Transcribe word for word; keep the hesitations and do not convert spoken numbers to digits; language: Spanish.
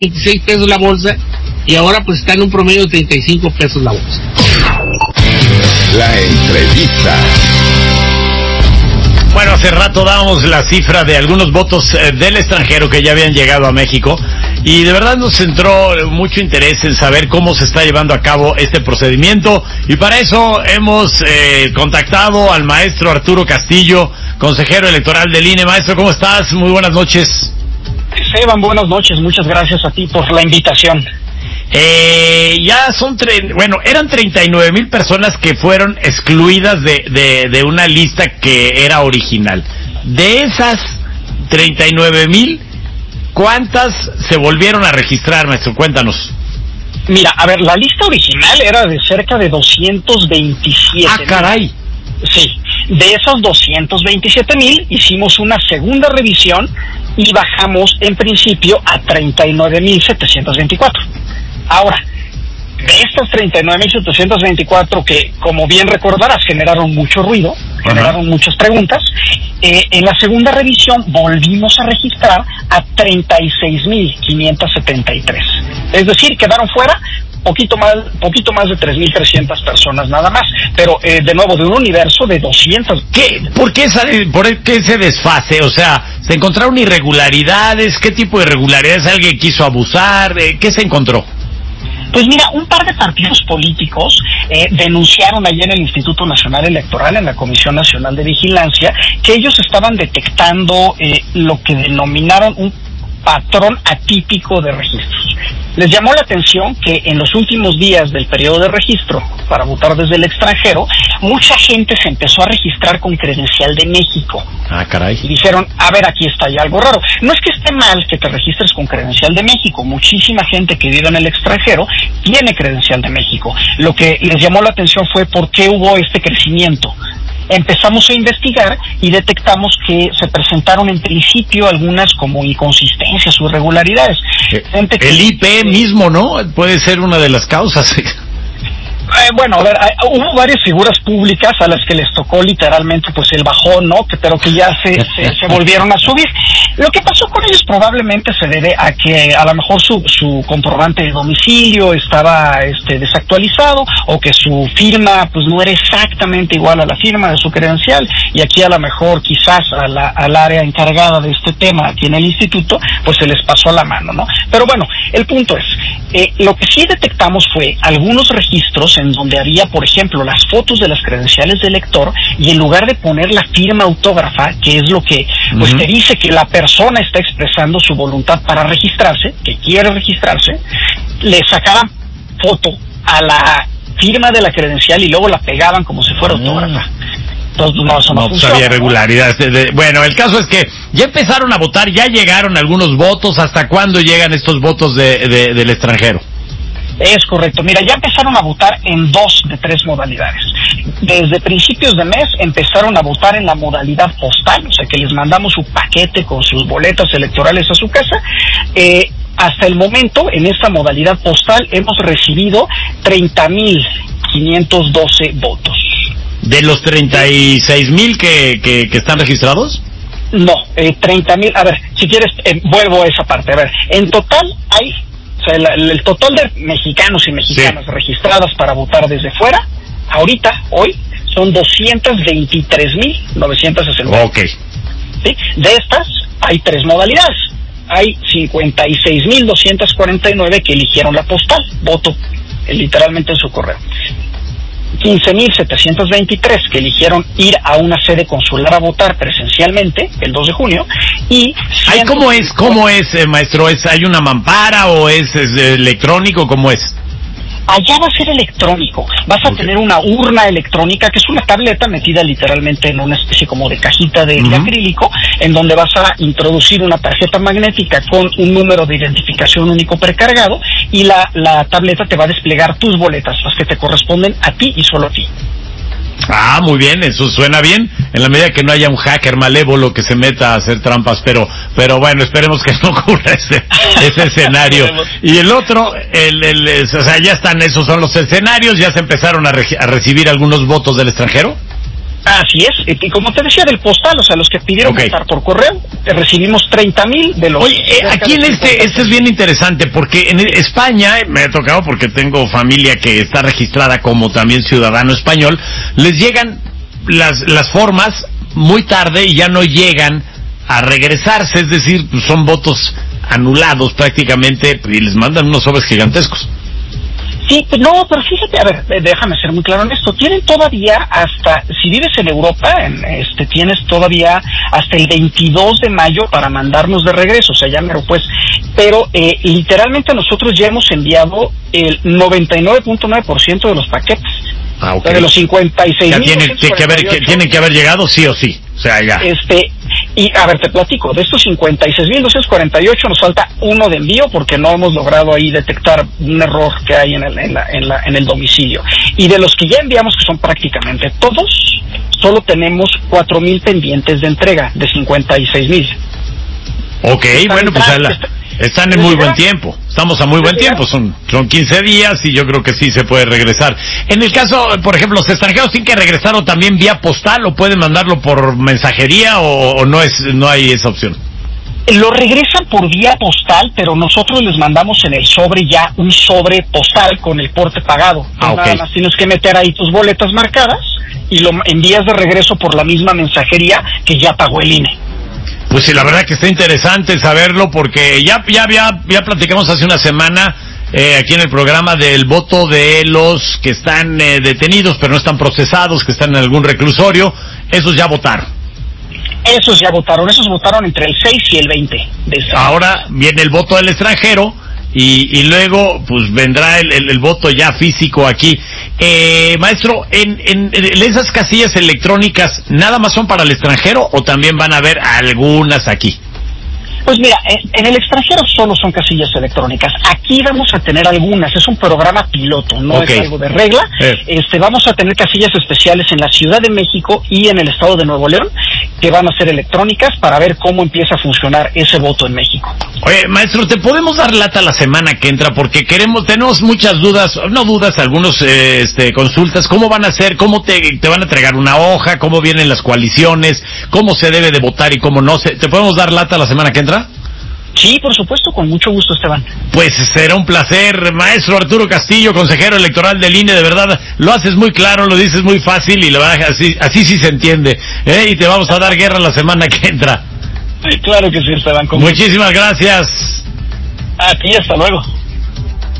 veintiséis pesos la bolsa y ahora pues está en un promedio de treinta y cinco pesos la bolsa. La entrevista. Bueno, hace rato dábamos la cifra de algunos votos eh, del extranjero que ya habían llegado a México y de verdad nos entró mucho interés en saber cómo se está llevando a cabo este procedimiento y para eso hemos eh, contactado al maestro Arturo Castillo, consejero electoral del I N E. Maestro, ¿cómo estás? Muy buenas noches. Esteban, buenas noches, muchas gracias a ti por la invitación. Eh, ya son, tre- bueno, eran treinta y nueve mil personas que fueron excluidas de, de, de una lista que era original. De esas treinta y nueve mil, ¿cuántas se volvieron a registrar, maestro? Cuéntanos. Mira, a ver, la lista original era de cerca de doscientos veintisiete. Ah, caray. Sí, de esos doscientos veintisiete mil hicimos una segunda revisión y bajamos en principio a treinta y nueve mil setecientos veinticuatro. Ahora, de estas treinta y nueve mil setecientos veinticuatro que, como bien recordarás, generaron mucho ruido, uh-huh. generaron muchas preguntas, eh, en la segunda revisión volvimos a registrar a treinta y seis mil quinientos setenta y tres. Es decir, quedaron fuera poquito más poquito más de tres mil trescientas personas nada más, pero eh, de nuevo de un universo de doscientos. ¿Qué? ¿Por qué, esa, ¿Por qué ese desfase? O sea, ¿se encontraron irregularidades? ¿Qué tipo de irregularidades? ¿Alguien quiso abusar? ¿Qué se encontró? Pues mira, un par de partidos políticos eh, denunciaron allí en el Instituto Nacional Electoral, en la Comisión Nacional de Vigilancia, que ellos estaban detectando eh, lo que denominaron un patrón atípico de registros. Les llamó la atención que en los últimos días del periodo de registro para votar desde el extranjero, mucha gente se empezó a registrar con credencial de México. Ah, caray. Y dijeron, a ver, aquí está ya algo raro. No es que esté mal que te registres con credencial de México. Muchísima gente que vive en el extranjero tiene credencial de México. Lo que les llamó la atención fue por qué hubo este crecimiento. Empezamos a investigar y detectamos que se presentaron en principio algunas como inconsistencias o irregularidades. Eh, que, el I P mismo, ¿no? Puede ser una de las causas. Eh, bueno, a ver, hay, hubo varias figuras públicas a las que les tocó literalmente pues el bajón, ¿no? Que, pero que ya se, se, se volvieron a subir. Lo que pasó con ellos probablemente se debe a que a lo mejor su, su comprobante de domicilio estaba este, desactualizado o que su firma pues no era exactamente igual a la firma de su credencial y aquí a lo mejor quizás a la, al área encargada de este tema aquí en el instituto pues se les pasó la mano, ¿no? Pero bueno, el punto es, eh, lo que sí detectamos fue algunos registros en donde había, por ejemplo, las fotos de las credenciales del lector y en lugar de poner la firma autógrafa, que es lo que pues uh-huh. te dice que la persona está expresando su voluntad para registrarse, que quiere registrarse, le sacaban foto a la firma de la credencial y luego la pegaban como si fuera autógrafa. Entonces, no, eso no, no funciona, había irregularidades. Bueno, el caso es que ya empezaron a votar, ya llegaron algunos votos. ¿Hasta cuándo llegan estos votos de, de, del extranjero? Es correcto. Mira, ya empezaron a votar en dos de tres modalidades. Desde principios de mes empezaron a votar en la modalidad postal, o sea que les mandamos su paquete con sus boletas electorales a su casa. Eh, hasta el momento, en esta modalidad postal, hemos recibido treinta mil quinientos doce votos. ¿De los treinta y seis mil que, que, que están registrados? No, eh, treinta mil. A ver, si quieres, eh, vuelvo a esa parte. A ver, en total hay... O sea, el, el total de mexicanos y mexicanas sí. registradas para votar desde fuera, ahorita, hoy, son doscientos veintitrés mil novecientos sesenta. Ok. ¿Sí? De estas, hay tres modalidades. Hay cincuenta y seis mil doscientos cuarenta y nueve que eligieron la postal, voto eh, literalmente en su correo. quince mil setecientos veintitrés que eligieron ir a una sede consular a votar presencialmente el dos de junio y Ay, ¿cómo es? ¿Cómo es, eh, maestro? ¿Es, ¿Hay una mampara o es, es electrónico? ¿Cómo es? Allá va a ser electrónico, vas a okay. tener una urna electrónica que es una tableta metida literalmente en una especie como de cajita de, uh-huh. de acrílico, en donde vas a introducir una tarjeta magnética con un número de identificación único precargado y la, la tableta te va a desplegar tus boletas, las que te corresponden a ti y solo a ti. Ah, muy bien, eso suena bien, en la medida que no haya un hacker malévolo que se meta a hacer trampas, pero pero bueno, esperemos que no ocurra ese, ese escenario. Y el otro, el, el, el, o sea, ya están, esos son los escenarios, ya se empezaron a, re, a recibir algunos votos del extranjero. Así es, y como te decía del postal, o sea, los que pidieron okay. votar por correo, recibimos treinta mil de los... Oye, eh, aquí en este, este es bien interesante, porque en España, me ha tocado porque tengo familia que está registrada como también ciudadano español, les llegan las, las formas muy tarde y ya no llegan a regresarse, es decir, son votos anulados prácticamente y les mandan unos sobres gigantescos. Sí, no, pero fíjate, a ver, déjame ser muy claro en esto. Tienen todavía hasta, si vives en Europa, en, este, tienes todavía hasta el veintidós de mayo para mandarnos de regreso, o sea, ya mero pues. Pero eh, literalmente nosotros ya hemos enviado el noventa y nueve punto nueve por ciento de los paquetes. Ah, okay. O sea, de los cincuenta y seis mil. Tiene que haber, que, tienen que haber llegado sí o sí, o sea, ya. Este, y a ver, te platico, de estos cincuenta y seis mil doscientos cuarenta y ocho nos falta uno de envío porque no hemos logrado ahí detectar un error que hay en el, en la, en la, en el domicilio. Y de los que ya enviamos, que son prácticamente todos, solo tenemos cuatro mil pendientes de entrega de cincuenta y seis mil. Ok, bueno, pues la, están en muy buen tiempo, estamos a muy buen tiempo, son, son quince días y yo creo que sí se puede regresar. En el caso, por ejemplo, los extranjeros tienen que regresar o también vía postal o pueden mandarlo por mensajería o, o no es, no hay esa opción. Lo regresan por vía postal, pero nosotros les mandamos en el sobre ya un sobre postal con el porte pagado. Ah, okay. Nada más tienes que meter ahí tus boletas marcadas y lo envías de regreso por la misma mensajería que ya pagó el I N E. Pues sí, la verdad que está interesante saberlo porque ya ya ya, ya platicamos hace una semana eh, aquí en el programa del voto de los que están eh, detenidos pero no están procesados, que están en algún reclusorio. Esos ya votaron. Esos ya votaron, esos votaron entre el seis y el veinte de ese Ahora viene el voto del extranjero y, y luego pues vendrá el, el, el voto ya físico aquí. Eh, maestro, en, en, en esas casillas electrónicas, ¿nada más son para el extranjero o también van a haber algunas aquí? Pues mira, en el extranjero solo son casillas electrónicas. Aquí vamos a tener algunas, es un programa piloto, no okay. es algo de regla. Eh. Este, vamos a tener casillas especiales en la Ciudad de México y en el estado de Nuevo León que van a ser electrónicas para ver cómo empieza a funcionar ese voto en México. Oye, maestro, ¿te podemos dar lata la semana que entra? Porque queremos, tenemos muchas dudas, no dudas, algunos eh, este, consultas. ¿Cómo van a ser? ¿Cómo te, te van a entregar una hoja? ¿Cómo vienen las coaliciones? ¿Cómo se debe de votar y cómo no? ¿Te podemos dar lata la semana que entra? Sí, por supuesto, con mucho gusto, Esteban. Pues será un placer, maestro Arturo Castillo, consejero electoral del I N E, de verdad, lo haces muy claro, lo dices muy fácil y la verdad, así, así sí se entiende, ¿eh? Y te vamos a dar guerra la semana que entra. Sí, claro que sí, Esteban. Muchísimas gracias. A ti, hasta luego.